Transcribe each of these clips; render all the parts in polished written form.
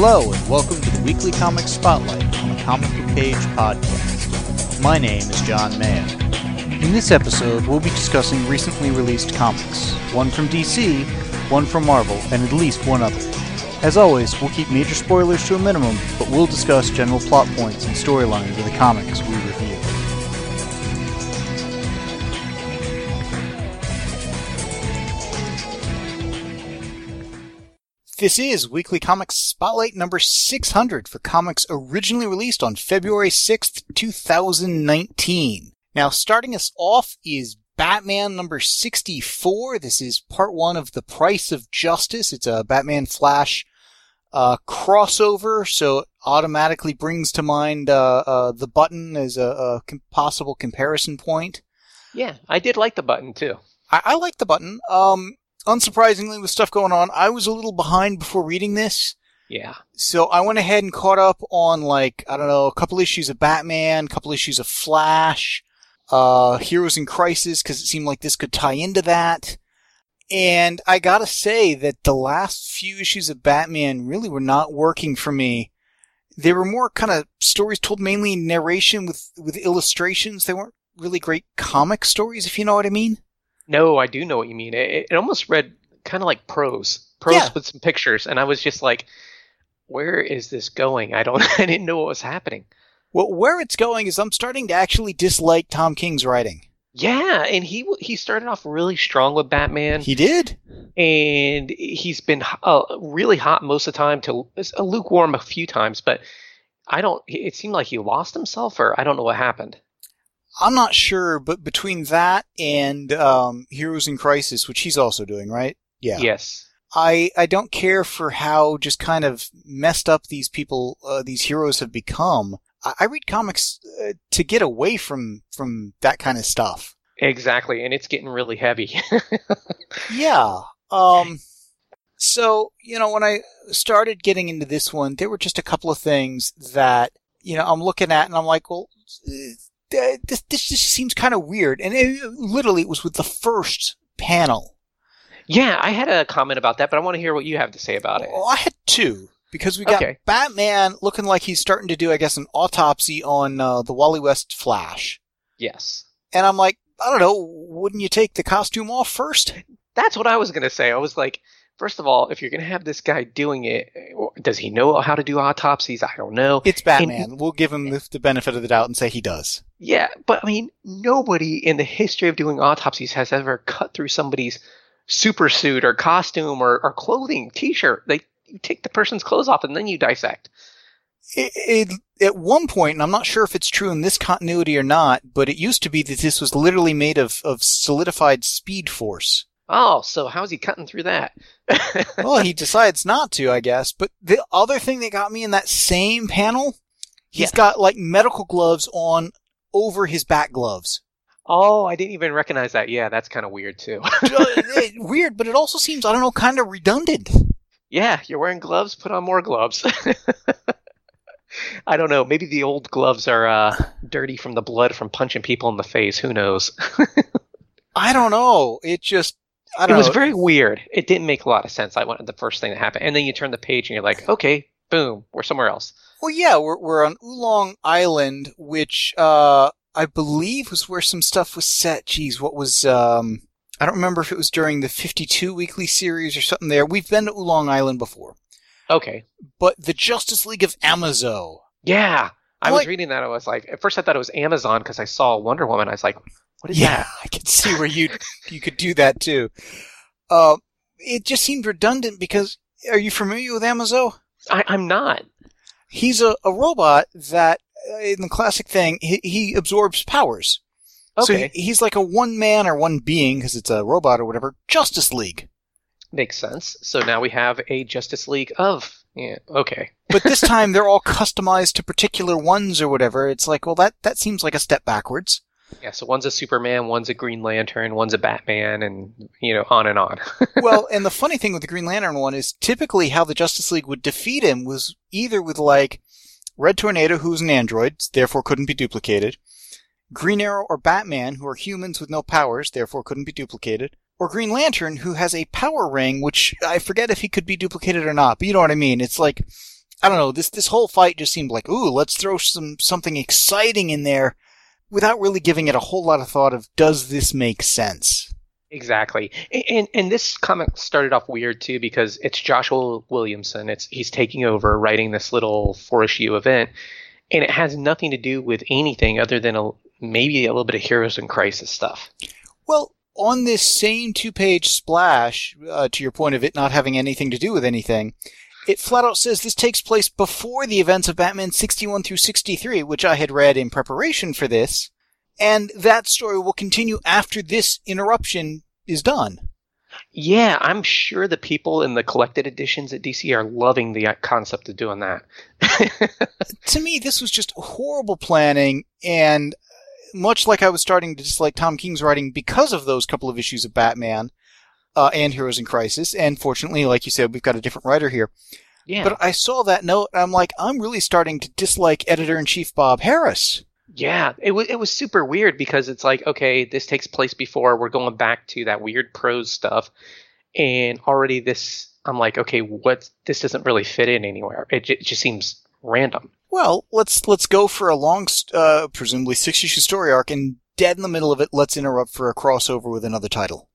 Hello, and welcome to the Weekly Comics Spotlight on the Comic Book Page podcast. My name is John Mayo. In this episode, we'll be discussing recently released comics, one from DC, one from Marvel, and at least one other. As always, we'll keep major spoilers to a minimum, but we'll discuss general plot points and storylines of the comics we review. This is Weekly Comics Spotlight number 600 for comics originally released on February 6th, 2019. Now, starting us off is Batman number 64. This is part one of The Price of Justice. It's a Batman Flash crossover, so it automatically brings to mind the button as a possible comparison point. Yeah, I did like the button, too. I like the button. Unsurprisingly, with stuff going on, I was a little behind before reading this. Yeah. So I went ahead and caught up on, a couple issues of Batman, a couple issues of Flash, Heroes in Crisis, because it seemed like this could tie into that. And I gotta say that the last few issues of Batman really were not working for me. They were more kind of stories told mainly in narration with illustrations. They weren't really great comic stories, if you know what I mean. No, I do know what you mean. It almost read kind of like prose with some pictures, and I was just like, where is this going? I didn't know what was happening. Well, where it's going is I'm starting to actually dislike Tom King's writing. Yeah, and he started off really strong with Batman. He did. And he's been really hot most of the time to lukewarm a few times, but it seemed like he lost himself, or I don't know what happened. I'm not sure, but between that and Heroes in Crisis, which he's also doing, right? Yeah. Yes. I don't care for how just kind of messed up these people, these heroes have become. I read comics to get away from that kind of stuff. Exactly, and it's getting really heavy. Yeah. So, when I started getting into this one, there were just a couple of things that, I'm looking at and I'm like, well, this just seems kind of weird. And it was with the first panel. Yeah, I had a comment about that, but I want to hear what you have to say about it. Well, I had two. Because we got Batman looking like he's starting to do, I guess, an autopsy on the Wally West Flash. Yes. And I'm like, I don't know, wouldn't you take the costume off first? That's what I was going to say. I was like, first of all, if you're going to have this guy doing it, does he know how to do autopsies? I don't know. It's Batman. We'll give him the benefit of the doubt and say he does. Yeah, but I mean, nobody in the history of doing autopsies has ever cut through somebody's super suit or costume or clothing, t-shirt. You take the person's clothes off and then you dissect. At one point, and I'm not sure if it's true in this continuity or not, but it used to be that this was literally made of solidified Speed Force. Oh, so how's he cutting through that? Well, he decides not to, I guess. But the other thing that got me in that same panel, he's got medical gloves on over his back gloves. Oh, I didn't even recognize that. Yeah, that's kind of weird too. Weird, but it also seems, kind of redundant. Yeah, you're wearing gloves, put on more gloves. I don't know. Maybe the old gloves are dirty from the blood from punching people in the face. Who knows? I don't know. It was very weird. It didn't make a lot of sense. I wanted the first thing that happened. And then you turn the page and you're like, okay, boom, we're somewhere else. Well, yeah, we're on Oolong Island, which I believe was where some stuff was set. Geez, what was... I don't remember if it was during the 52 weekly series or something there. We've been to Oolong Island before. Okay. But the Justice League of Amazo. Yeah. I was reading that. I was like, at first I thought it was Amazon because I saw Wonder Woman. I was like, what is that? Yeah, I could see where you could do that too. It just seemed redundant because, are you familiar with Amazo? I'm not. He's a robot that, in the classic thing, he absorbs powers. Okay. So he's like a one man or one being, because it's a robot or whatever, Justice League. Makes sense. So now we have a Justice League of... Yeah, okay. But this time they're all customized to particular ones or whatever. It's like, well, that seems like a step backwards. Yeah, so one's a Superman, one's a Green Lantern, one's a Batman, and, on and on. Well, and the funny thing with the Green Lantern one is typically how the Justice League would defeat him was either with, Red Tornado, who's an android, therefore couldn't be duplicated, Green Arrow or Batman, who are humans with no powers, therefore couldn't be duplicated, or Green Lantern, who has a power ring, which I forget if he could be duplicated or not, but you know what I mean. It's like, I don't know, this whole fight just seemed like, ooh, let's throw something exciting in there without really giving it a whole lot of thought of, does this make sense? Exactly. And this comic started off weird too because it's Joshua Williamson. He's taking over writing this little 4-issue event, and it has nothing to do with anything other than maybe a little bit of Heroes in Crisis stuff. Well, on this same 2-page splash, to your point of it not having anything to do with anything, it flat out says this takes place before the events of Batman 61 through 63, which I had read in preparation for this. And that story will continue after this interruption is done. Yeah, I'm sure the people in the collected editions at DC are loving the concept of doing that. To me, this was just horrible planning, and much like I was starting to dislike Tom King's writing because of those couple of issues of Batman and Heroes in Crisis, and fortunately, like you said, we've got a different writer here. Yeah. But I saw that note, and I'm like, I'm really starting to dislike Editor-in-Chief Bob Harras. Yeah, it was super weird because it's like, okay, this takes place before, we're going back to that weird prose stuff, and already this, I'm like, okay, this doesn't really fit in anywhere. It just seems random. Well, let's go for a long, presumably 6-issue story arc, and dead in the middle of it, let's interrupt for a crossover with another title.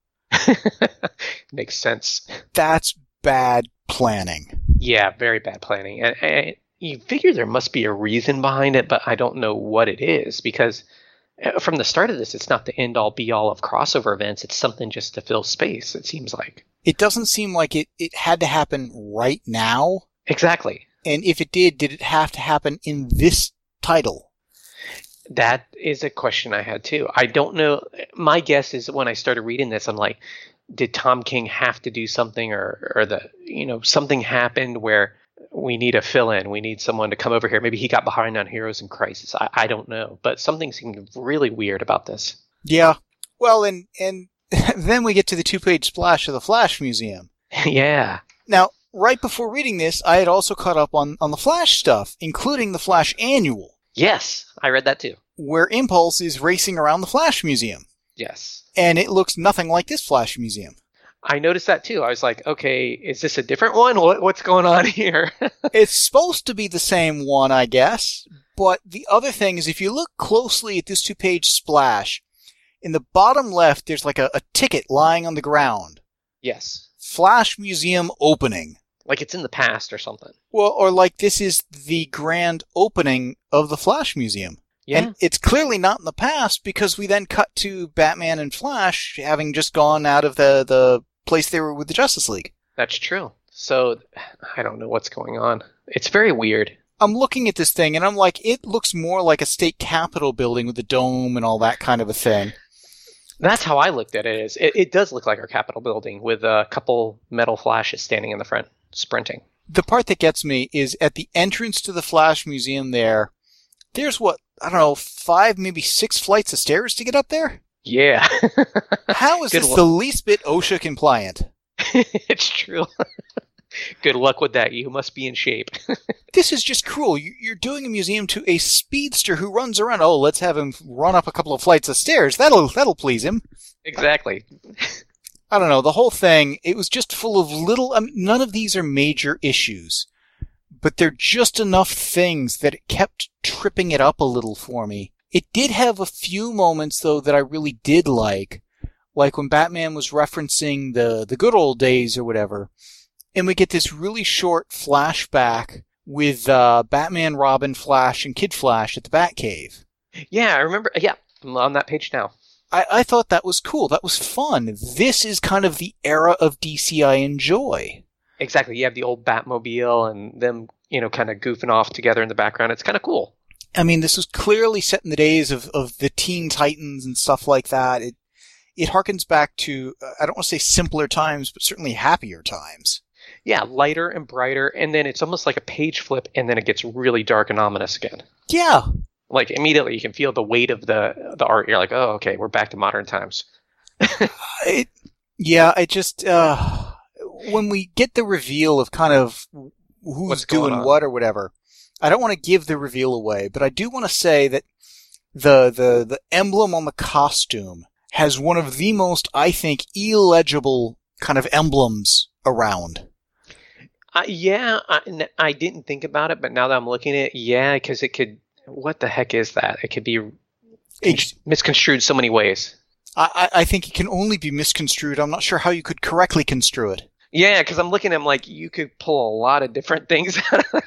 Makes sense. That's bad planning. Yeah, very bad planning. And you figure there must be a reason behind it, but I don't know what it is, because from the start of this, it's not the end-all, be-all of crossover events. It's something just to fill space, it seems like. It doesn't seem like it had to happen right now. Exactly. And if it did it have to happen in this title? That is a question I had, too. I don't know. My guess is when I started reading this, I'm like, did Tom King have to do something, or something happened where we need a fill-in. We need someone to come over here. Maybe he got behind on Heroes in Crisis. I don't know. But something seemed really weird about this. Yeah. Well, and then we get to the 2-page splash of the Flash Museum. Yeah. Now, right before reading this, I had also caught up on the Flash stuff, including the Flash Annual. Yes, I read that too. Where Impulse is racing around the Flash Museum. Yes. And it looks nothing like this Flash Museum. I noticed that too. I was like, okay, is this a different one? What's going on here? It's supposed to be the same one, I guess. But the other thing is, if you look closely at this 2-page splash, in the bottom left, there's like a ticket lying on the ground. Yes. Flash Museum opening. Like it's in the past or something. Well, or like this is the grand opening of the Flash Museum. Yeah. And it's clearly not in the past, because we then cut to Batman and Flash having just gone out of the place they were with the Justice League. That's true. So, I don't know what's going on. It's very weird. I'm looking at this thing, and I'm like, it looks more like a state capitol building with the dome and all that kind of a thing. That's how I looked at it. It does look like our Capitol building with a couple metal Flashes standing in the front, sprinting. The part that gets me is at the entrance to the Flash Museum there's 5, maybe 6 flights of stairs to get up there? Yeah. How is this the least bit OSHA compliant? It's true. Good luck with that. You must be in shape. This is just cruel. You're doing a museum to a speedster who runs around. Oh, let's have him run up a couple of flights of stairs. That'll please him. Exactly. I don't know. The whole thing, it was just full of none of these are major issues, but they're just enough things that it kept tripping it up a little for me. It did have a few moments, though, that I really did like when Batman was referencing the good old days or whatever, and we get this really short flashback with Batman, Robin, Flash, and Kid Flash at the Batcave. Yeah, I remember. Yeah, I'm on that page now. I thought that was cool. That was fun. This is kind of the era of DC I enjoy. Exactly. You have the old Batmobile and them, kind of goofing off together in the background. It's kind of cool. I mean, this was clearly set in the days of the Teen Titans and stuff like that. It harkens back to, I don't want to say simpler times, but certainly happier times. Yeah, lighter and brighter, and then it's almost like a page flip, and then it gets really dark and ominous again. Yeah. Like, immediately you can feel the weight of the art. You're like, oh, okay, we're back to modern times. When we get the reveal of kind of who's doing what or whatever, I don't want to give the reveal away, but I do want to say that the emblem on the costume has one of the most, I think, illegible kind of emblems around. Yeah, I didn't think about it, but now that I'm looking at it, yeah, because it could. What the heck is that? It could be misconstrued so many ways. I think it can only be misconstrued. I'm not sure how you could correctly construe it. Yeah, because I'm looking at him like you could pull a lot of different things,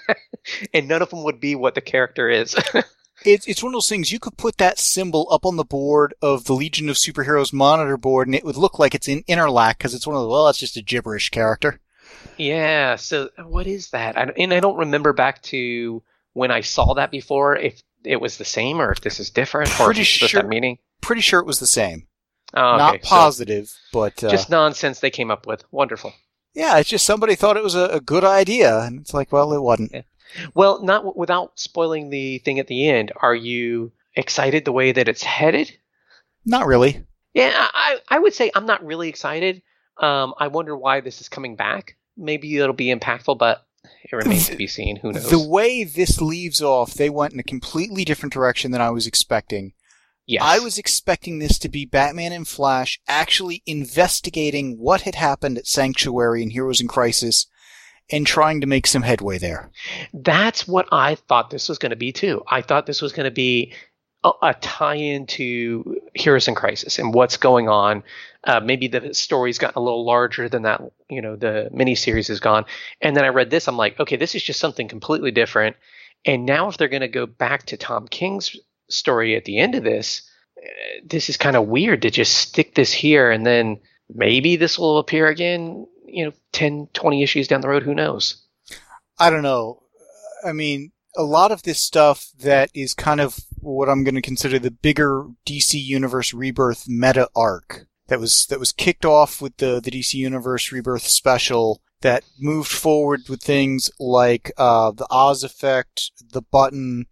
and none of them would be what the character is. It's one of those things, you could put that symbol up on the board of the Legion of Superheroes monitor board, and it would look like it's in Interlac, because it's one of the, well, that's just a gibberish character. Yeah, so what is that? And I don't remember back to when I saw that before, if it was the same or if this is different, or if it's just that meaning. Pretty sure it was the same. Oh, okay. Not positive, so, but... just nonsense they came up with. Wonderful. Yeah, it's just somebody thought it was a good idea, and it's like, well, it wasn't. Yeah. Well, not without spoiling the thing at the end. Are you excited the way that it's headed? Not really. Yeah, I would say I'm not really excited. I wonder why this is coming back. Maybe it'll be impactful, but it remains to be seen. Who knows? The way this leaves off, they went in a completely different direction than I was expecting. Yes. I was expecting this to be Batman and Flash actually investigating what had happened at Sanctuary and Heroes in Crisis and trying to make some headway there. That's what I thought this was going to be, too. I thought this was going to be a tie-in to Heroes in Crisis and what's going on. Maybe the story's gotten a little larger than that, the miniseries has gone. And then I read this, I'm like, okay, this is just something completely different. And now if they're going to go back to Tom King's story at the end of this is kind of weird to just stick this here and then maybe this will appear again, 10, 20 issues down the road. Who knows? I don't know. I mean, a lot of this stuff that is kind of what I'm going to consider the bigger DC Universe Rebirth meta arc that was kicked off with the DC Universe Rebirth special that moved forward with things like the Oz effect, the button,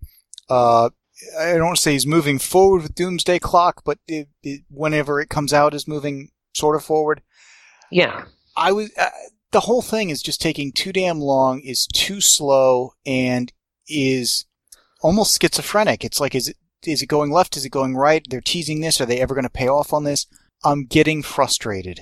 I don't want to say he's moving forward with Doomsday Clock, but whenever it comes out is moving sort of forward. Yeah. The whole thing is just taking too damn long, is too slow, and is almost schizophrenic. It's like, is it going left? Is it going right? They're teasing this. Are they ever going to pay off on this? I'm getting frustrated.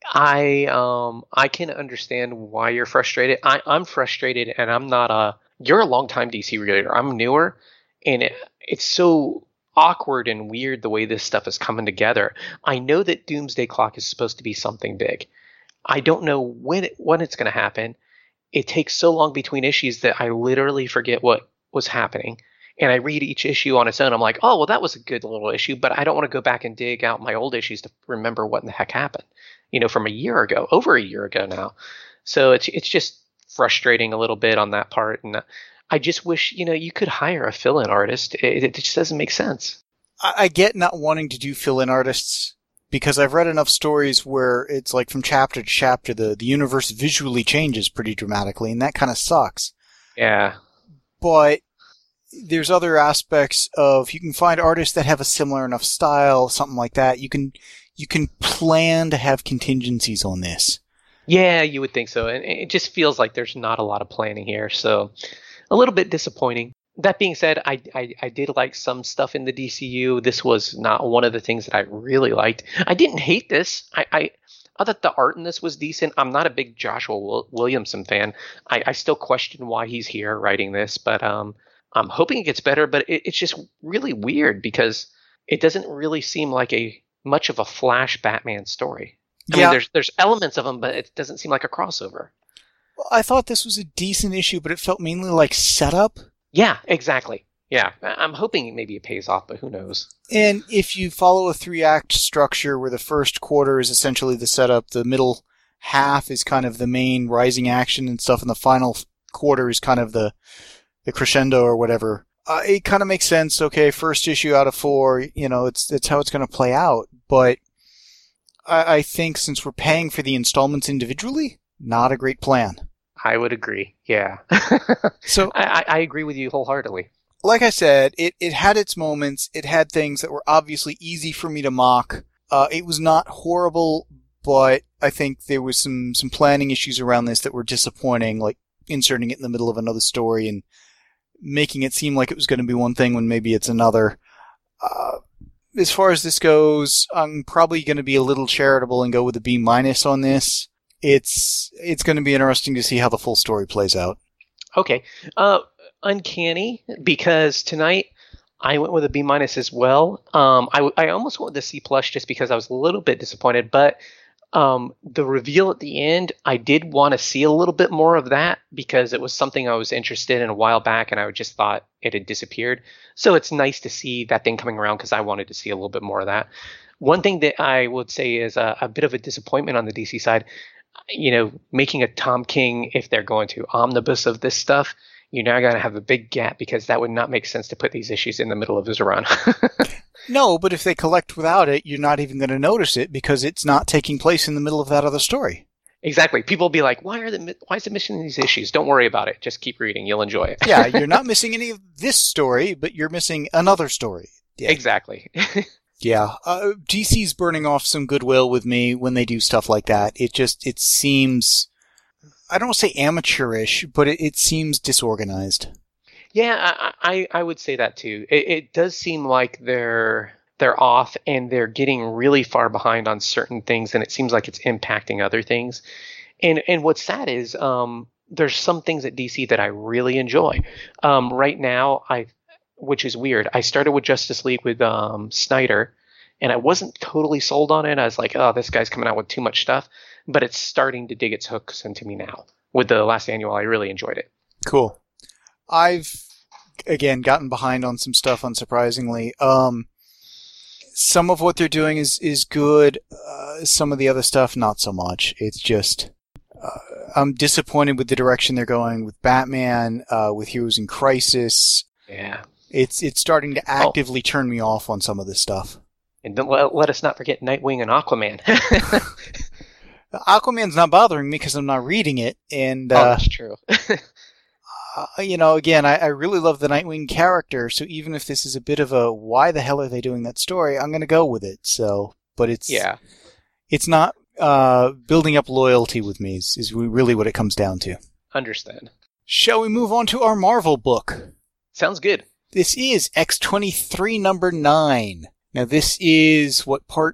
I can understand why you're frustrated. I'm frustrated, and I'm not you're a longtime DC reader. I'm newer, and it's so awkward and weird the way this stuff is coming together. I know that Doomsday Clock is supposed to be something big. I don't know when it's going to happen. It takes so long between issues that I literally forget what was happening. And I read each issue on its own. I'm like, oh, well, that was a good little issue, but I don't want to go back and dig out my old issues to remember what in the heck happened, from a year ago, over a year ago now. So it's just frustrating a little bit on that part. And I just wish, you could hire a fill-in artist. It just doesn't make sense. I get not wanting to do fill-in artists because I've read enough stories where it's like from chapter to chapter, the universe visually changes pretty dramatically, and that kind of sucks. Yeah. But there's other aspects of, you can find artists that have a similar enough style, something like that. You can plan to have contingencies on this. Yeah, you would think so. And it just feels like there's not a lot of planning here. So a little bit disappointing. That being said, I did like some stuff in the DCU. This was not one of the things that I really liked. I didn't hate this. I thought the art in this was decent. I'm not a big Joshua Williamson fan. I still question why he's here writing this, but I'm hoping it gets better. But it's just really weird because it doesn't really seem like much of a Flash Batman story. I mean, there's elements of them, but it doesn't seem like a crossover. Well, I thought this was a decent issue, but it felt mainly like setup. Yeah, exactly. Yeah, I'm hoping maybe it pays off, but who knows? And if you follow a 3-act structure where the first quarter is essentially the setup, the middle half is kind of the main rising action and stuff, and the final quarter is kind of the crescendo or whatever, it kind of makes sense. Okay, first issue out of 4, it's how it's going to play out. But I think since we're paying for the installments individually, not a great plan. I would agree. Yeah. So I agree with you wholeheartedly. Like I said, it had its moments. It had things that were obviously easy for me to mock. It was not horrible, but I think there was some planning issues around this that were disappointing, like inserting it in the middle of another story and making it seem like it was going to be one thing when maybe it's another. As far as this goes, I'm probably going to be a little charitable and go with a B- on this. it's going to be interesting to see how the full story plays out. Okay. Uncanny, because tonight I went with a B- as well. I almost went with a C+ just because I was a little bit disappointed, but the reveal at the end, I did want to see a little bit more of that because it was something I was interested in a while back and I just thought it had disappeared. So it's nice to see that thing coming around because I wanted to see a little bit more of that. One thing that I would say is a bit of a disappointment on the DC side, making a Tom King, if they're going to omnibus of this stuff, you're now going to have a big gap because that would not make sense to put these issues in the middle of his run. No, but if they collect without it, you're not even going to notice it because it's not taking place in the middle of that other story. Exactly. People will be like, why is it missing these issues? Don't worry about it. Just keep reading. You'll enjoy it. Yeah, you're not missing any of this story, but you're missing another story. Yeah. Exactly. Yeah. DC's burning off some goodwill with me when they do stuff like that. It seems, I don't want to say amateurish, but it seems disorganized. Yeah, I would say that too. It does seem like they're off and they're getting really far behind on certain things, and it seems like it's impacting other things. And what's sad is there's some things at DC that I really enjoy. Right now, which is weird, I started with Justice League with Snyder, and I wasn't totally sold on it. I was like, oh, this guy's coming out with too much stuff. But it's starting to dig its hooks into me now. With the last annual, I really enjoyed it. Cool. I've, again, gotten behind on some stuff, unsurprisingly. Some of what they're doing is good. Some of the other stuff, not so much. It's just, I'm disappointed with the direction they're going with Batman, with Heroes in Crisis. Yeah. It's starting to actively turn me off on some of this stuff. And don't let us not forget Nightwing and Aquaman. Aquaman's not bothering me because I'm not reading it. And, that's true. Again, I really love the Nightwing character, so even if this is a bit of a why the hell are they doing that story, I'm going to go with it. So, but it's not building up loyalty with me is really what it comes down to. Understand. Shall we move on to our Marvel book? Sounds good. This is X-23 number 9. Now this is part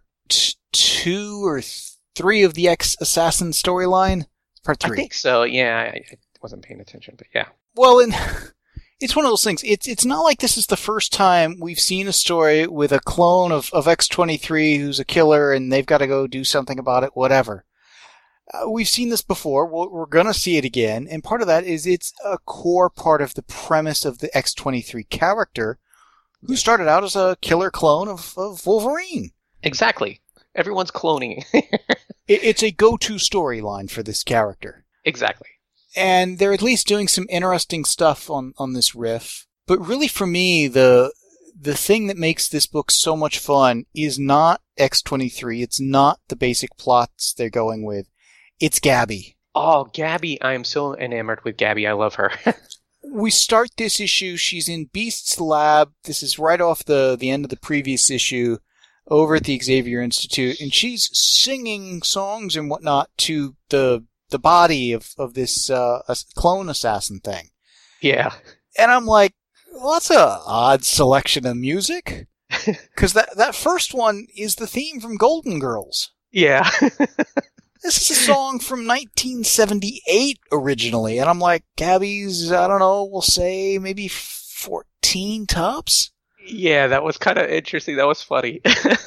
2 or 3 of the X-Assassin storyline? Part 3. I think so, yeah. I wasn't paying attention, but yeah. Well, and it's one of those things. It's not like this is the first time we've seen a story with a clone of X-23 who's a killer and they've got to go do something about it, whatever. We've seen this before. We're going to see it again. And part of that is it's a core part of the premise of the X-23 character who started out as a killer clone of Wolverine. Exactly. Everyone's cloning. It's a go-to storyline for this character. Exactly. And they're at least doing some interesting stuff on this riff. But really for me, the thing that makes this book so much fun is not X-23. It's not the basic plots they're going with. It's Gabby. Oh, Gabby. I am so enamored with Gabby. I love her. We start this issue. She's in Beast's lab. This is right off the end of the previous issue over at the Xavier Institute. And she's singing songs and whatnot to the body of this clone assassin thing. Yeah. And I'm like, well, that's a odd selection of music. Because that first one is the theme from Golden Girls. Yeah. This is a song from 1978 originally. And I'm like, Gabby's, I don't know, we'll say maybe 14 tops? Yeah, that was kind of interesting. That was funny.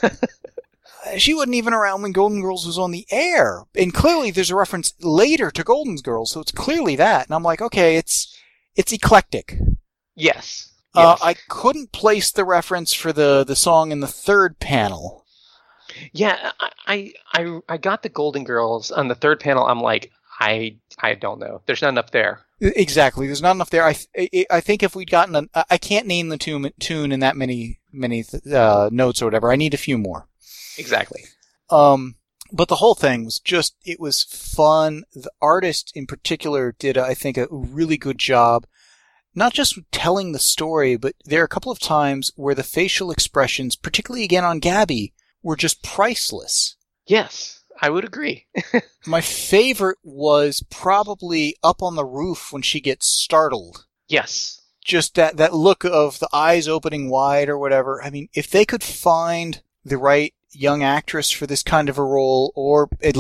She wasn't even around when Golden Girls was on the air. And clearly there's a reference later to Golden Girls, so it's clearly that. And I'm like, okay, it's eclectic. Yes. I couldn't place the reference for the song in the third panel. Yeah, I got the Golden Girls on the third panel. I'm like, I don't know. There's not enough there. Exactly. There's not enough there. I think if we'd gotten I can't name the tune in that many notes or whatever. I need a few more. Exactly. But the whole thing was it was fun. The artist in particular did, I think, a really good job. Not just telling the story, but there are a couple of times where the facial expressions, particularly again on Gabby, were just priceless. Yes, I would agree. My favorite was probably up on the roof when she gets startled. Yes. Just that look of the eyes opening wide or whatever. I mean, if they could find the right young actress for this kind of a role, or at least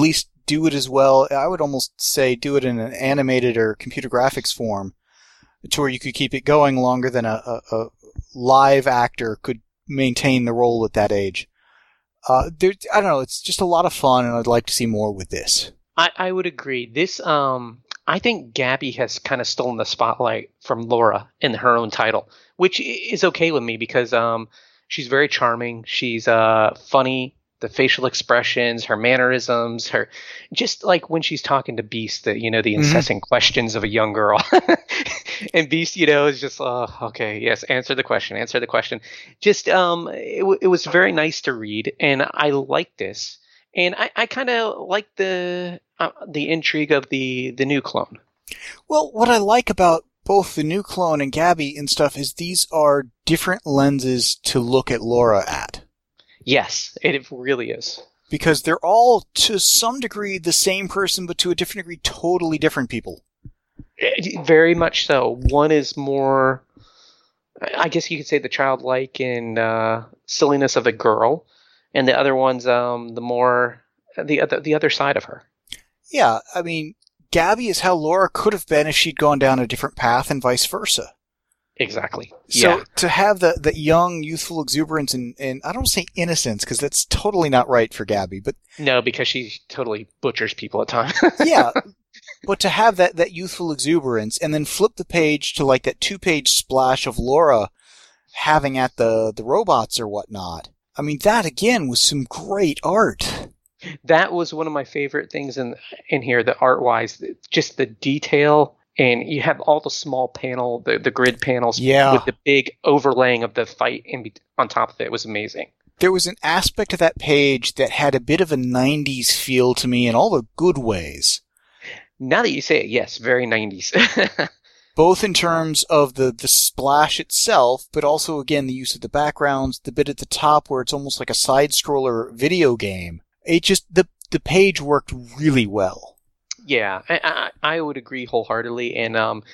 do it as well. I would almost say do it in an animated or computer graphics form to where you could keep it going longer than a live actor could maintain the role at that age. I don't know, it's just a lot of fun, and I'd like to see more with this. I would agree. This, I think Gabby has kind of stolen the spotlight from Laura in her own title, which is okay with me because she's very charming. She's funny. The facial expressions, her mannerisms, her just like when she's talking to Beast, the incessant questions of a young girl, and Beast, is just okay, yes, answer the question. Just it was very nice to read, and I like this, and I kind of like the intrigue of the new clone. Well, what I like about both the new clone and Gabby and stuff is these are different lenses to look at Laura at. Yes, it really is. Because they're all, to some degree, the same person, but to a different degree, totally different people. Very much so. One is more, I guess you could say, the childlike and silliness of a girl, and the other one's the other side of her. Yeah, I mean, Gabby is how Laura could have been if she'd gone down a different path, and vice versa. Exactly. So to have the young, youthful exuberance and I don't say innocence because that's totally not right for Gabby, but no, because she totally butchers people at times. Yeah, but to have that youthful exuberance and then flip the page to like that 2-page splash of Laura having at the robots or whatnot. I mean, that again was some great art. That was one of my favorite things in here, the art-wise, just the detail. And you have all the small panel, the grid panels with the big overlaying of the fight on top of it. It was amazing. There was an aspect of that page that had a bit of a 90s feel to me in all the good ways. Now that you say it, yes, very 90s. Both in terms of the splash itself, but also, again, the use of the backgrounds, the bit at the top where it's almost like a side-scroller video game. It just, the page worked really well. Yeah, I would agree wholeheartedly. And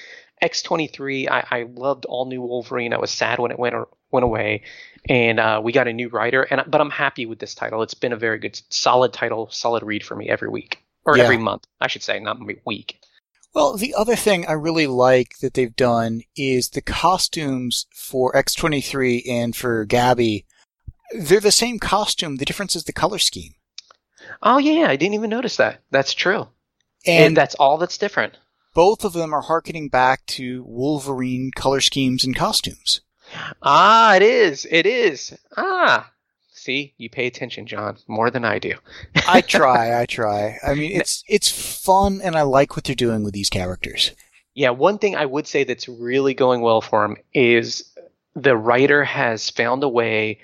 X-23, I loved All New Wolverine. I was sad when it went away, and we got a new writer. But I'm happy with this title. It's been a very good, solid title, solid read for me every week or every month, I should say, not week. Well, the other thing I really like that they've done is the costumes for X-23 and for Gabby. They're the same costume. The difference is the color scheme. Oh yeah, I didn't even notice that. That's true. And that's all that's different. Both of them are hearkening back to Wolverine color schemes and costumes. Ah, it is. It is. Ah. See, you pay attention, John, more than I do. I try. I mean, it's fun, and I like what they're doing with these characters. Yeah, one thing I would say that's really going well for him is the writer has found a way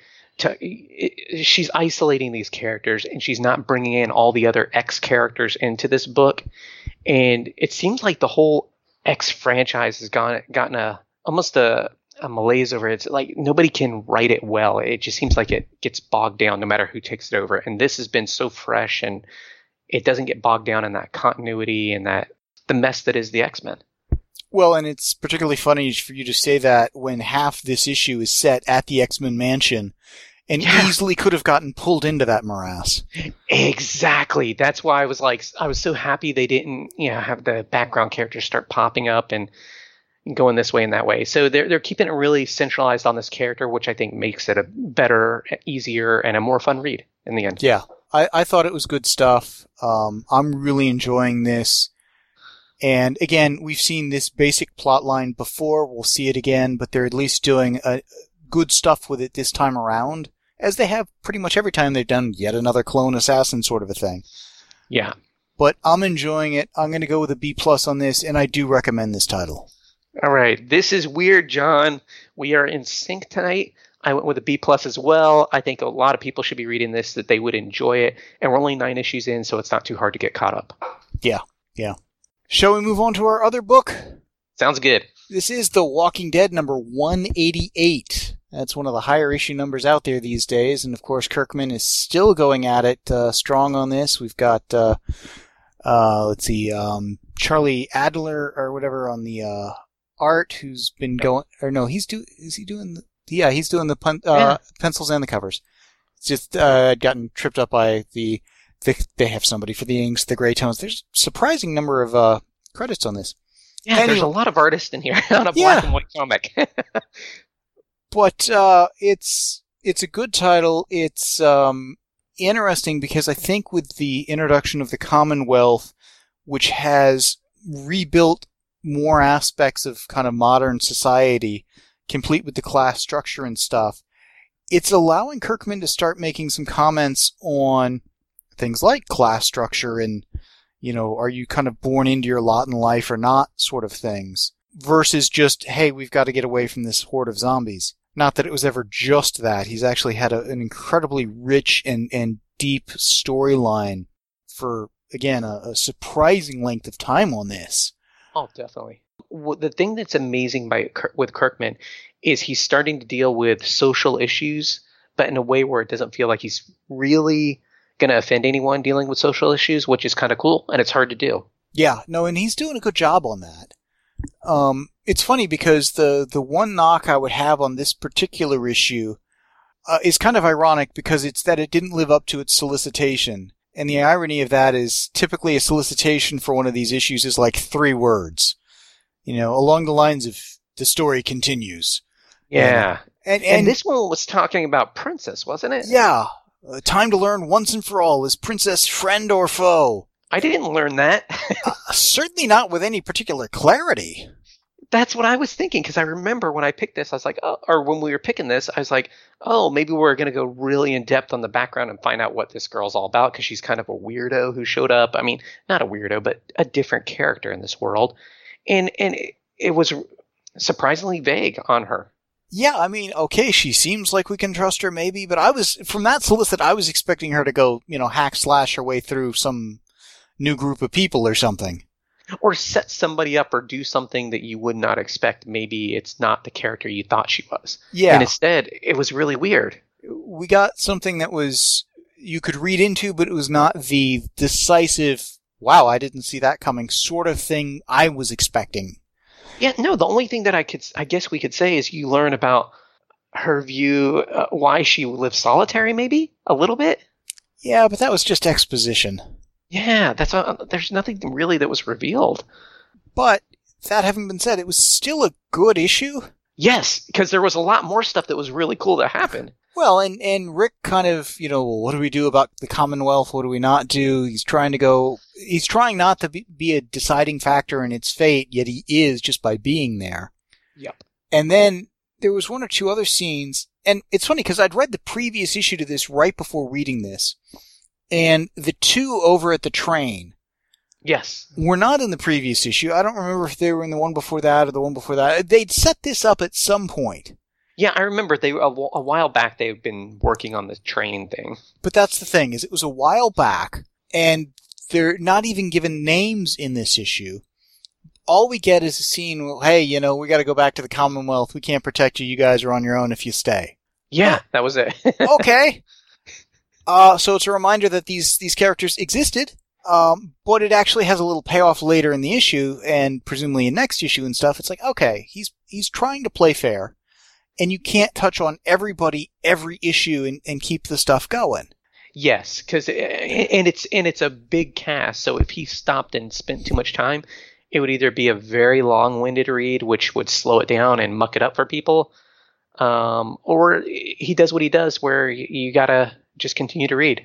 she's isolating these characters, and she's not bringing in all the other X characters into this book. And it seems like the whole X franchise has gotten almost a malaise over it. It's like nobody can write it well. It just seems like it gets bogged down no matter who takes it over. And this has been so fresh, and it doesn't get bogged down in that continuity and the mess that is the X-Men. Well, and it's particularly funny for you to say that when half this issue is set at the X-Men mansion, and easily could have gotten pulled into that morass. Exactly. That's why I was so happy they didn't, have the background characters start popping up and going this way and that way. So they're keeping it really centralized on this character, which I think makes it a better, easier, and a more fun read in the end. Yeah, I thought it was good stuff. I'm really enjoying this. And again, we've seen this basic plot line before. We'll see it again, but they're at least doing good stuff with it this time around, as they have pretty much every time they've done yet another clone assassin sort of a thing. Yeah. But I'm enjoying it. I'm going to go with a B+ on this, and I do recommend this title. All right. This is weird, John. We are in sync tonight. I went with a B+ as well. I think a lot of people should be reading this, that they would enjoy it. And we're only 9 issues in, so it's not too hard to get caught up. Yeah. Shall we move on to our other book? Sounds good. This is The Walking Dead number 188. That's one of the higher issue numbers out there these days. And of course, Kirkman is still going at it strong on this. We've got, Charlie Adler or whatever on the art, who's been going, or no, he's doing the pencils and the covers. It's just gotten tripped up by the They have somebody for the inks, the gray tones. There's a surprising number of credits on this. Yeah, Anyway, there's a lot of artists in here on a black and white comic. But it's a good title. It's interesting because I think with the introduction of the Commonwealth, which has rebuilt more aspects of kind of modern society, complete with the class structure and stuff, it's allowing Kirkman to start making some comments on things like class structure and, are you kind of born into your lot in life or not sort of things, versus just, hey, we've got to get away from this horde of zombies. Not that it was ever just that. He's actually had an incredibly rich and deep storyline for, again, a surprising length of time on this. Oh, definitely. The thing that's amazing with Kirkman is he's starting to deal with social issues, but in a way where it doesn't feel like he's really going to offend anyone dealing with social issues, which is kind of cool, and it's hard to do. Yeah, no, and he's doing a good job on that. It's funny because the one knock I would have on this particular issue is kind of ironic because it's that it didn't live up to its solicitation. And the irony of that is typically a solicitation for one of these issues is like 3 words. Along the lines of the story continues. Yeah. And this one was talking about Princess, wasn't it? Yeah. Time to learn once and for all, is Princess friend or foe? I didn't learn that. Certainly not with any particular clarity. That's what I was thinking, because I remember when I picked this, I was like, oh, or when we were picking this, I was like, oh, maybe we're going to go really in depth on the background and find out what this girl's all about, because she's kind of a weirdo who showed up. I mean, not a weirdo, but a different character in this world. And it was surprisingly vague on her. Yeah, I mean, okay, she seems like we can trust her maybe, but from that solicit, I was expecting her to go, hack slash her way through some new group of people or something. Or set somebody up or do something that you would not expect. Maybe it's not the character you thought she was. Yeah. And instead, it was really weird. We got something that was you could read into, but it was not the decisive, wow, I didn't see that coming sort of thing I was expecting. Yeah, no, the only thing that I guess we could say is you learn about her view, why she lives solitary, maybe a little bit. Yeah, but that was just exposition. Yeah, there's nothing really that was revealed. But that having been said, it was still a good issue. Yes, because there was a lot more stuff that was really cool that happened. Well, and Rick kind of, what do we do about the Commonwealth? What do we not do? He's trying not to be a deciding factor in its fate, yet he is just by being there. Yep. And then there was 1 or 2 other scenes, and it's funny because I'd read the previous issue to this right before reading this, and the 2 over at the train. Yes. Were not in the previous issue. I don't remember if they were in the one before that or the one before that. They'd set this up at some point. Yeah, I remember a while back they've been working on the train thing. But that's the thing, is it was a while back, and they're not even given names in this issue. All we get is a scene, well, hey, we got to go back to the Commonwealth. We can't protect you. You guys are on your own if you stay. Yeah, that was it. Okay. So it's a reminder that these characters existed, but it actually has a little payoff later in the issue, and presumably in next issue and stuff. It's like, okay, he's trying to play fair, and you can't touch on everybody every issue and keep the stuff going. Yes, because it's a big cast, so if he stopped and spent too much time, it would either be a very long-winded read, which would slow it down and muck it up for people, or he does what he does, where you gotta just continue to read.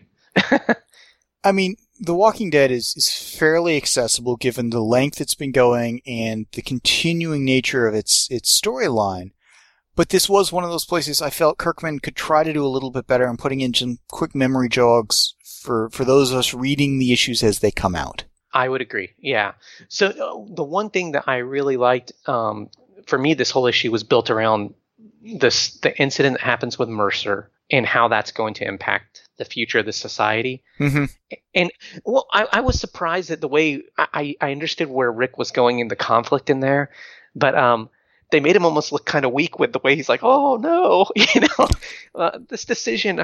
I mean, The Walking Dead is fairly accessible given the length it's been going and the continuing nature of its storyline. But this was one of those places I felt Kirkman could try to do a little bit better in putting in some quick memory jogs for those of us reading the issues as they come out. I would agree, yeah. So the one thing that I really liked, for me, this whole issue was built around the incident that happens with Mercer and how that's going to impact the future of the society. Mm-hmm. And, well, I was surprised at the way I understood where Rick was going in the conflict in there, but they made him almost look kind of weak with the way he's like, oh, no, this decision,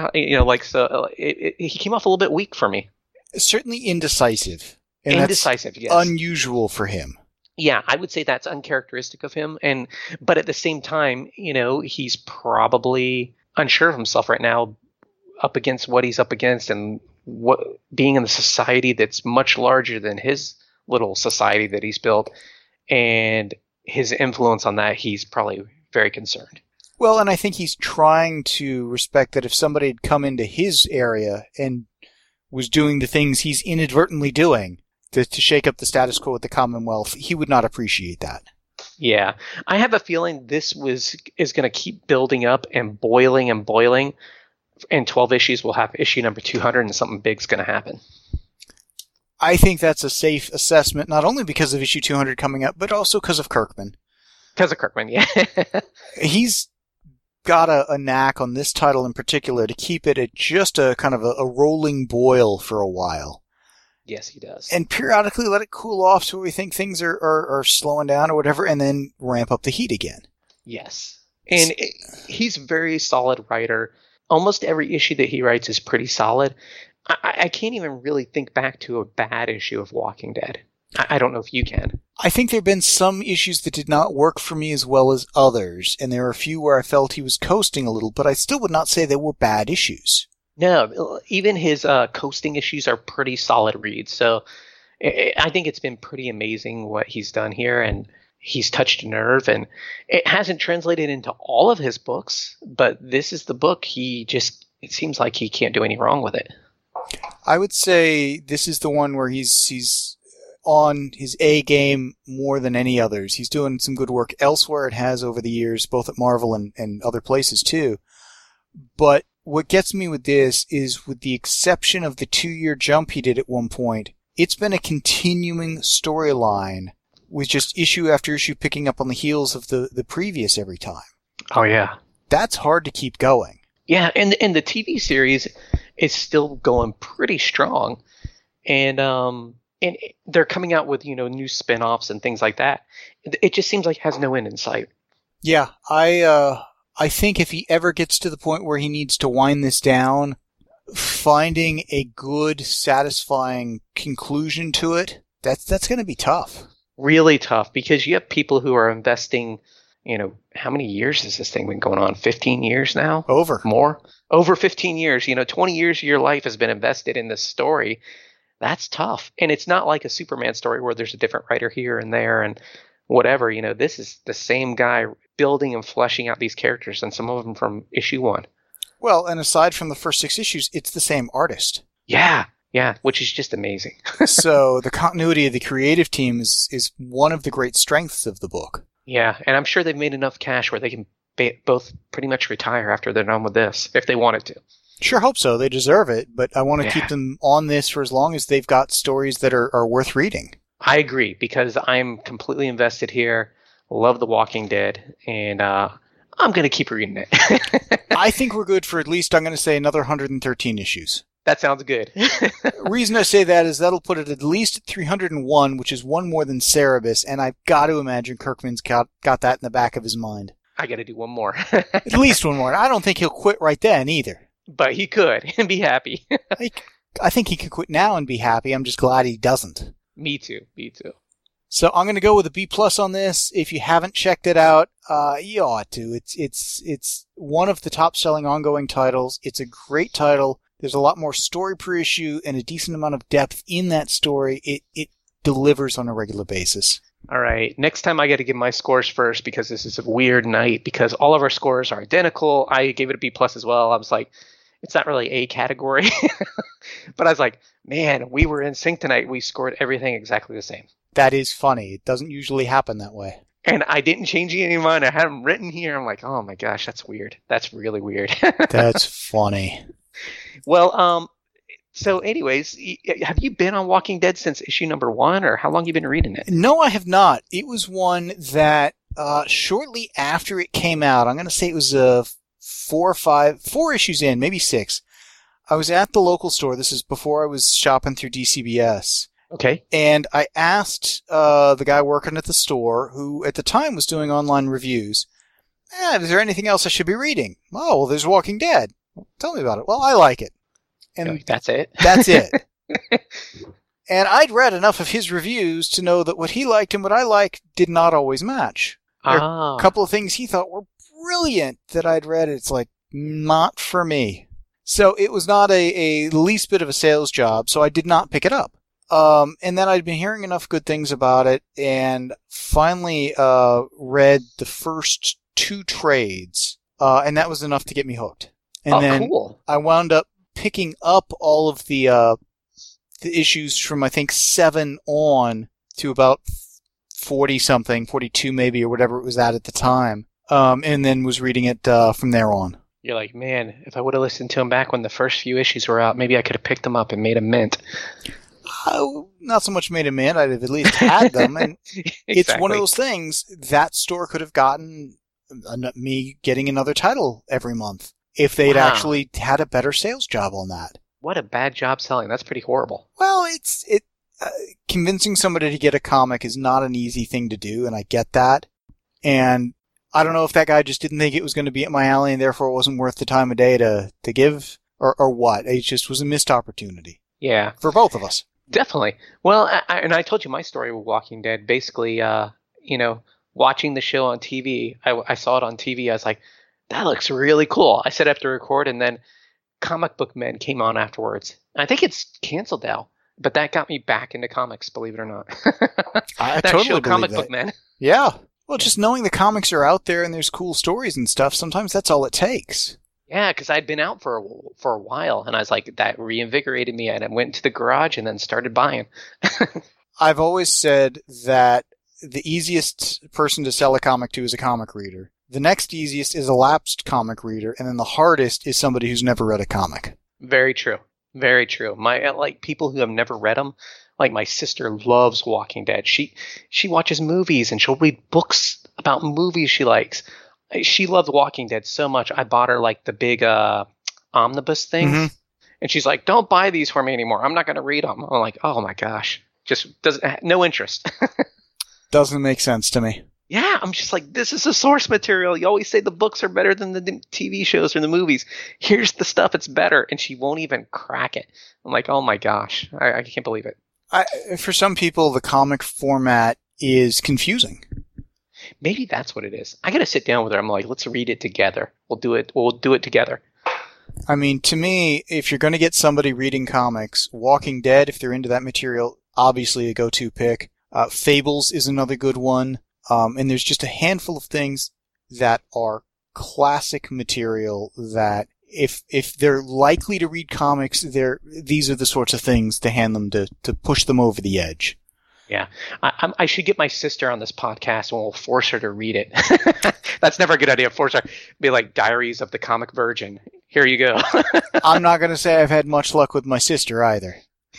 he came off a little bit weak for me. Certainly indecisive. And indecisive, yes. Unusual for him. Yeah, I would say that's uncharacteristic of him. But at the same time, he's probably unsure of himself right now, up against what he's up against and what being in the society that's much larger than his little society that he's built, and his influence on that, he's probably very concerned. Well, and I think he's trying to respect that if somebody had come into his area and was doing the things he's inadvertently doing to shake up the status quo with the Commonwealth, he would not appreciate that. Yeah. I have a feeling this is going to keep building up and boiling. In 12 issues, we'll have issue number 200 and something big's going to happen. I think that's a safe assessment, not only because of issue 200 coming up, but also because of Kirkman. Because of Kirkman, yeah. He's got a knack on this title in particular to keep it at just a kind of a rolling boil for a while. Yes, he does. And periodically let it cool off so we think things are slowing down or whatever, and then ramp up the heat again. Yes. And he's a very solid writer. Almost every issue that he writes is pretty solid. I can't even really think back to a bad issue of Walking Dead. I don't know if you can. I think there have been some issues that did not work for me as well as others, and there are a few where I felt he was coasting a little, but I still would not say they were bad issues. No, even his coasting issues are pretty solid reads. So I think it's been pretty amazing what he's done here, and he's touched a nerve, and it hasn't translated into all of his books, but this is the book it seems like he can't do any wrong with it. I would say this is the one where he's on his A game more than any others. He's doing some good work elsewhere. It has over the years, both at Marvel and other places too. But what gets me with this is, with the exception of the 2-year jump he did at one point, it's been a continuing storyline with just issue after issue picking up on the heels of the previous every time. Oh, yeah. That's hard to keep going. Yeah, and the TV series is still going pretty strong. And they're coming out with, new spin-offs and things like that. It just seems like it has no end in sight. Yeah, I think if he ever gets to the point where he needs to wind this down, finding a good, satisfying conclusion to it, that's going to be tough. Really tough, because you have people who are investing, how many years has this thing been going on? 15 years now? Over. More? Over 15 years. 20 years of your life has been invested in this story. That's tough. And it's not like a Superman story where there's a different writer here and there and whatever. This is the same guy building and fleshing out these characters, and some of them from issue 1. Well, and aside from the first 6 issues, it's the same artist. Yeah, which is just amazing. So the continuity of the creative team is one of the great strengths of the book. Yeah, and I'm sure they've made enough cash where they can both pretty much retire after they're done with this, if they wanted to. Sure hope so. They deserve it, but I want to keep them on this for as long as they've got stories that are worth reading. I agree, because I'm completely invested here. Love The Walking Dead, and I'm going to keep reading it. I think we're good for at least, I'm going to say, another 113 issues. That sounds good. Reason I say that is that'll put it at least at 301, which is one more than Cerebus, and I've got to imagine Kirkman's got that in the back of his mind. I got to do one more. At least one more. I don't think he'll quit right then either. But he could, and be happy. I think he could quit now and be happy. I'm just glad he doesn't. Me too. So I'm going to go with a B+ on this. If you haven't checked it out, you ought to. It's one of the top-selling ongoing titles. It's a great title. There's a lot more story per issue and a decent amount of depth in that story. It delivers on a regular basis. All right. Next time I got to give my scores first, because this is a weird night, because all of our scores are identical. I gave it a B+ as well. I was like, it's not really a category. But I was like, man, we were in sync tonight. We scored everything exactly the same. That is funny. It doesn't usually happen that way. And I didn't change any of mine. I had them written here. I'm like, oh my gosh, that's weird. That's really weird. That's funny. Well, so anyways, have you been on Walking Dead since issue number 1, or how long have you been reading it? No, I have not. It was one that shortly after it came out, I'm going to say it was 4 issues in, maybe 6. I was at the local store. This is before I was shopping through DCBS. Okay. And I asked the guy working at the store, who at the time was doing online reviews, is there anything else I should be reading? Oh, well, there's Walking Dead. Tell me about it. Well, I like it. And that's it? That's it. And I'd read enough of his reviews to know that what he liked and what I liked did not always match. There are a couple of things he thought were brilliant that I'd read. It's like, not for me. So it was not a least bit of a sales job, so I did not pick it up. And then I'd been hearing enough good things about it, and finally read the first 2 trades, and that was enough to get me hooked. And then cool. I wound up picking up all of the issues from, I think, 7 on to about 40-something, 42 maybe, or whatever it was at the time, and then was reading it from there on. You're like, man, if I would have listened to him back when the first few issues were out, maybe I could have picked them up and made a mint. Not so much made a mint. I'd have at least had them. And Exactly. It's one of those things, that store could have gotten me getting another title every month if they'd actually had a better sales job on that. What a bad job selling. That's pretty horrible. Well, convincing somebody to get a comic is not an easy thing to do, and I get that. And I don't know if that guy just didn't think it was going to be at my alley and therefore it wasn't worth the time of day to give, or what. It just was a missed opportunity. Yeah. For both of us. Definitely. Well, I told you my story with Walking Dead. Basically, watching the show on TV, I saw it on TV. I was like, that looks really cool. I set up to record, and then Comic Book Men came on afterwards. I think it's canceled now, but that got me back into comics, believe it or not. I that totally show, believe Comic that. Book Men. Yeah. Well, just knowing the comics are out there and there's cool stories and stuff, sometimes that's all it takes. Yeah, because I'd been out for a while, and I was like, that reinvigorated me, and I went to the garage and then started buying. I've always said that the easiest person to sell a comic to is a comic reader. The next easiest is a lapsed comic reader, and then the hardest is somebody who's never read a comic. Very true. Very true. People who have never read them, like my sister loves Walking Dead. She watches movies, and she'll read books about movies she likes. She loved Walking Dead so much, I bought her like the big omnibus things. Mm-hmm. And she's like, don't buy these for me anymore. I'm not going to read them. I'm like, oh my gosh. Just doesn't, no interest. Doesn't make sense to me. Yeah, I'm just like, this is the source material. You always say the books are better than the TV shows or the movies. Here's the stuff, it's better. And she won't even crack it. I'm like, oh my gosh, I can't believe it. For some people, the comic format is confusing. Maybe that's what it is. I got to sit down with her. I'm like, let's read it together. We'll do it together. I mean, to me, if you're going to get somebody reading comics, Walking Dead, if they're into that material, obviously a go-to pick. Fables is another good one. And there's just a handful of things that are classic material that if they're likely to read comics, these are the sorts of things to hand them to push them over the edge. Yeah, I should get my sister on this podcast and we'll force her to read it. That's never a good idea. Force her. Be like Diaries of the Comic Virgin. Here you go. I'm not going to say I've had much luck with my sister either.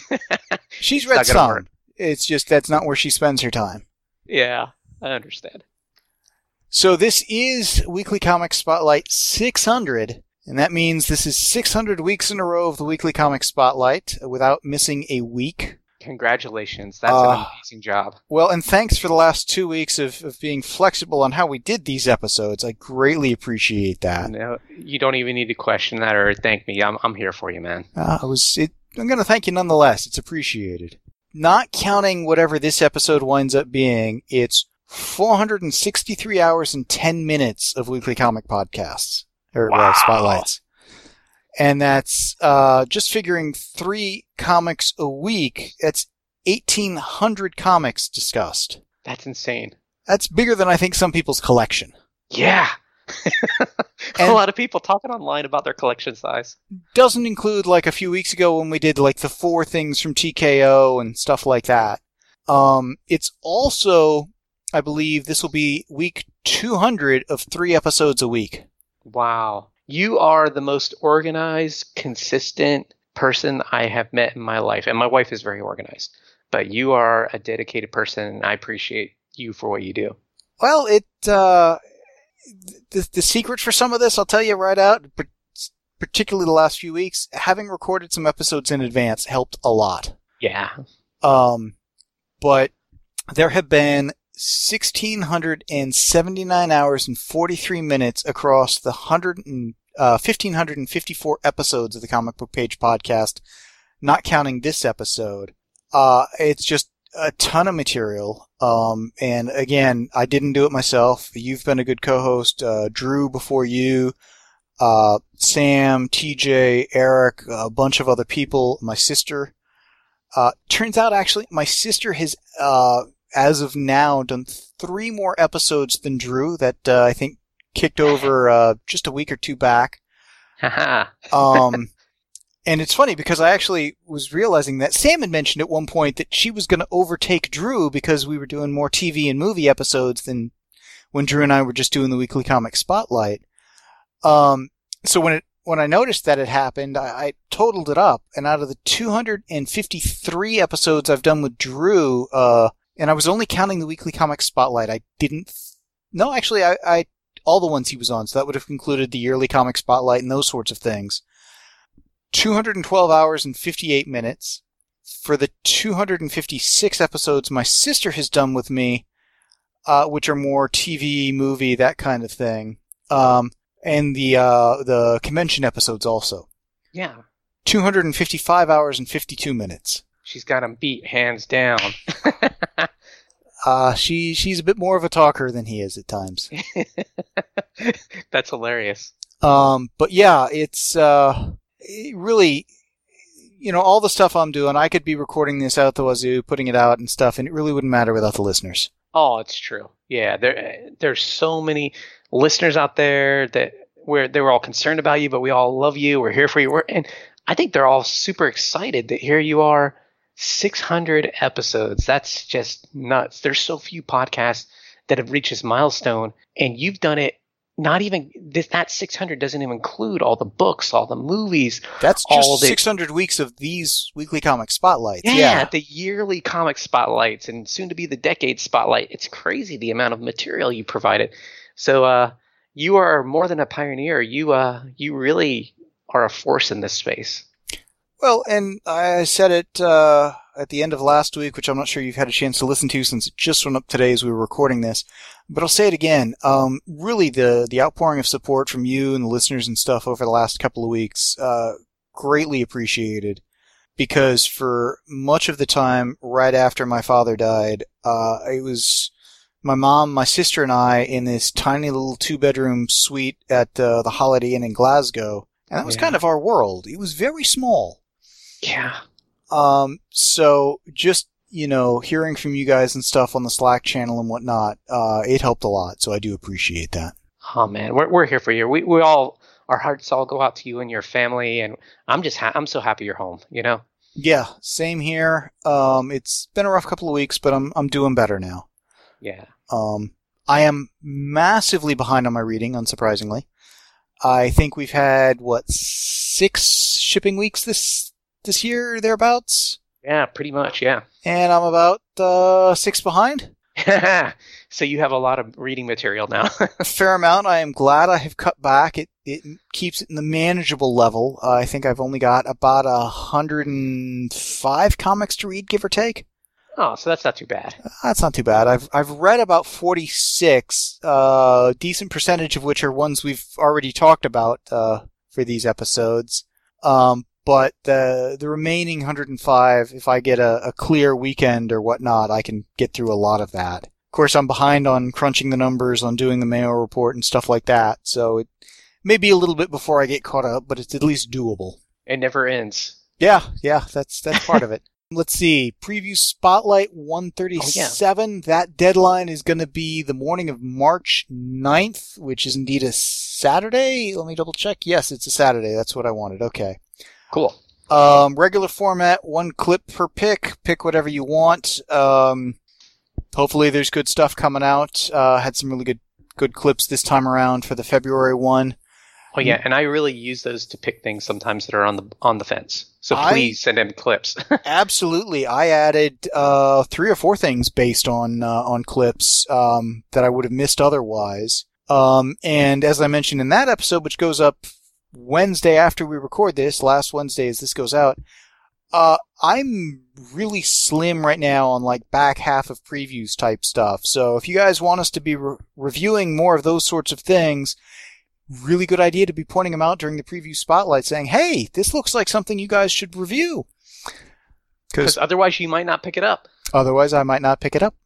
She's read some. It's just that's not where she spends her time. Yeah, I understand. So this is Weekly Comic Spotlight 600, and that means this is 600 weeks in a row of the Weekly Comic Spotlight without missing a week. Congratulations. That's an amazing job. Well, and thanks for the last 2 weeks of being flexible on how we did these episodes. I greatly appreciate that. No, you don't even need to question that or thank me. I'm here for you, man. I'm going to thank you nonetheless. It's appreciated. Not counting whatever this episode winds up being, it's 463 hours and 10 minutes of Weekly Comic Podcasts. Or Spotlights. And that's, just figuring 3 comics a week, that's 1,800 comics discussed. That's insane. That's bigger than I think some people's collection. Yeah. A lot of people talking online about their collection size. Doesn't include like a few weeks ago when we did like the 4 things from TKO and stuff like that. It's also, I believe this will be week 200 of 3 episodes a week. Wow. You are the most organized, consistent person I have met in my life. And my wife is very organized. But you are a dedicated person, and I appreciate you for what you do. Well, the secret for some of this, I'll tell you right out, particularly the last few weeks, having recorded some episodes in advance helped a lot. Yeah. But there have been 1,679 hours and 43 minutes across the 1,554 episodes of the Comic Book Page podcast, not counting this episode. It's just a ton of material. And again, I didn't do it myself. You've been a good co-host. Drew before you. Sam, TJ, Eric, a bunch of other people, my sister. Turns out, actually, my sister has, as of now, done 3 more episodes than Drew that I think kicked over just a week or 2 back. And it's funny because I actually was realizing that Sam had mentioned at one point that she was going to overtake Drew because we were doing more TV and movie episodes than when Drew and I were just doing the Weekly Comic Spotlight. So when I noticed that it happened, I totaled it up, and out of the 253 episodes I've done with Drew, and I was only counting the Weekly Comic Spotlight. I all the ones he was on, so that would have included the yearly Comic Spotlight and those sorts of things. 212 hours and 58 minutes. For the 256 episodes my sister has done with me, which are more TV, movie, that kind of thing, and the convention episodes also. Yeah. 255 hours and 52 minutes. She's got him beat hands down. She's a bit more of a talker than he is at times. That's hilarious. But yeah, it's it really, all the stuff I'm doing, I could be recording this out the wazoo, putting it out and stuff, and it really wouldn't matter without the listeners. Oh, it's true. Yeah, there's so many listeners out there that they were all concerned about you, but we all love you. We're here for you. And I think they're all super excited that here you are, 600 episodes. That's just nuts. There's so few podcasts that have reached this milestone, and you've done it. Not even that 600 doesn't even include all the books, all the movies. That's just 600 weeks of these Weekly Comic Spotlights. Yeah, the yearly comic spotlights and soon to be the decade spotlight. It's crazy the amount of material you provided. So you are more than a pioneer. You really are a force in this space. Well, and I said it at the end of last week, which I'm not sure you've had a chance to listen to since it just went up today as we were recording this. But I'll say it again. Really, the outpouring of support from you and the listeners and stuff over the last couple of weeks, greatly appreciated. Because for much of the time, right after my father died, it was my mom, my sister, and I in this tiny little 2-bedroom suite at the Holiday Inn in Glasgow. And that was kind of our world. It was very small. Yeah. So just, hearing from you guys and stuff on the Slack channel and whatnot, it helped a lot. So I do appreciate that. Oh man, we're here for you. We all, our hearts all go out to you and your family, and I'm so happy you're home, Yeah, same here. It's been a rough couple of weeks, but I'm doing better now. Yeah. I am massively behind on my reading, unsurprisingly. I think we've had 6 shipping weeks this year, thereabouts? Yeah, pretty much, yeah. And I'm about 6 behind. So you have a lot of reading material now. A fair amount. I am glad I have cut back. It keeps it in the manageable level. I think I've only got about 105 comics to read, give or take. Oh, so that's not too bad. That's not too bad. I've read about 46, decent percentage of which are ones we've already talked about for these episodes. But the remaining 105, if I get a clear weekend or whatnot, I can get through a lot of that. Of course, I'm behind on crunching the numbers, on doing the Mayo report and stuff like that, so it may be a little bit before I get caught up, but it's at least doable. It never ends. Yeah, that's part of it. Let's see. Preview Spotlight 137. Oh, yeah. That deadline is going to be the morning of March 9th, which is indeed a Saturday. Let me double check. Yes, it's a Saturday. That's what I wanted. Okay. Cool. Regular format, 1 clip per pick. Pick whatever you want. Hopefully there's good stuff coming out. Had some really good clips this time around for the February one. Oh yeah, and I really use those to pick things sometimes that are on the fence. So please send in clips. Absolutely, I added 3 or 4 things based on clips that I would have missed otherwise. And as I mentioned in that episode, which goes up Wednesday after we record this, last Wednesday as this goes out, I'm really slim right now on back half of previews type stuff. So if you guys want us to be reviewing more of those sorts of things, really good idea to be pointing them out during the preview spotlight, saying, hey, this looks like something you guys should review. Because otherwise you might not pick it up. Otherwise I might not pick it up.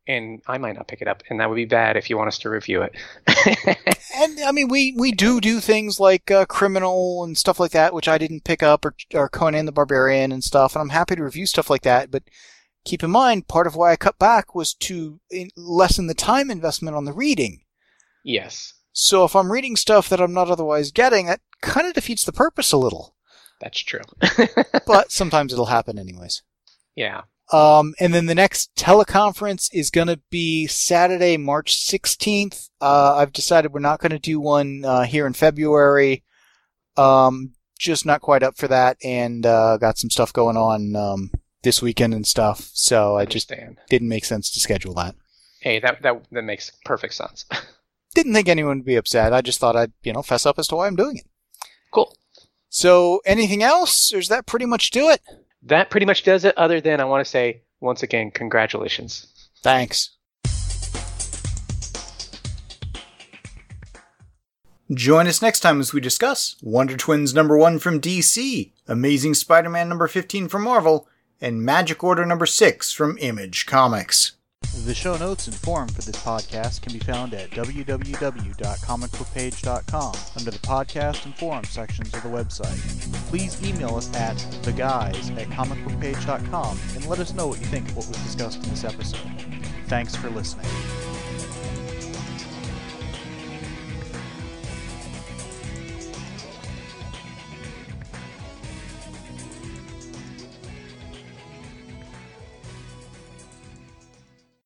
and I might not pick it up, and that would be bad if you want us to review it. And I mean, we do things like Criminal and stuff like that, which I didn't pick up, or Conan the Barbarian and stuff, and I'm happy to review stuff like that, but keep in mind, part of why I cut back was to lessen the time investment on the reading. Yes. So if I'm reading stuff that I'm not otherwise getting, that kind of defeats the purpose a little. That's true. But sometimes it'll happen anyways. Yeah. And then the next teleconference is going to be Saturday, March 16th. I've decided we're not going to do one here in February. Just not quite up for that, and got some stuff going on this weekend and stuff. So I just didn't make sense to schedule that. Hey, that makes perfect sense. Didn't think anyone would be upset. I just thought I'd, fess up as to why I'm doing it. Cool. So anything else, or does that pretty much do it? That pretty much does it, other than I want to say, once again, congratulations. Thanks. Join us next time as we discuss Wonder Twins #1 from DC, Amazing Spider-Man #15 from Marvel, and Magic Order #6 from Image Comics. The show notes and forum for this podcast can be found at www.comicbookpage.com under the podcast and forum sections of the website. Please email us at theguys@comicbookpage.com and let us know what you think of what was discussed in this episode. Thanks for listening.